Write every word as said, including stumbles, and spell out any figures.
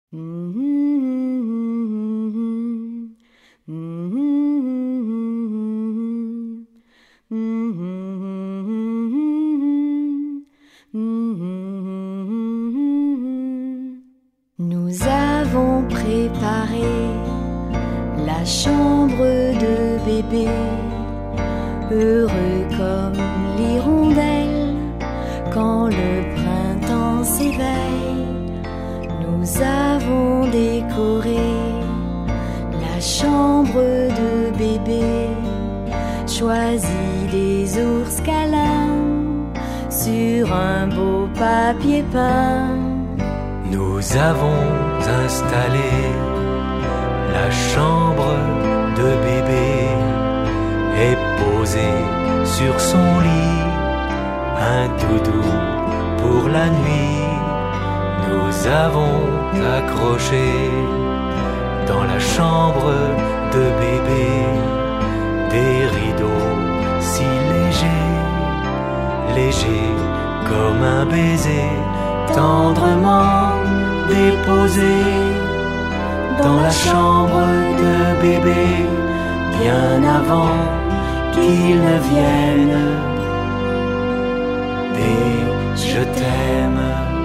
Nous avons préparé la chambre de bébé, heureux comme l'hirondelle quand le printemps s'éveille. Nous avons décoré la chambre de bébé, choisi des ours câlins sur un beau papier peint. Nous avons installé la chambre de bébé et posé sur son lit un doudou pour la nuit. Nous avons accroché dans la chambre de bébé des rideaux si légers, légers comme un baiser, tendrement déposé dans la chambre de bébé, bien avant qu'il ne vienne. Des je t'aime.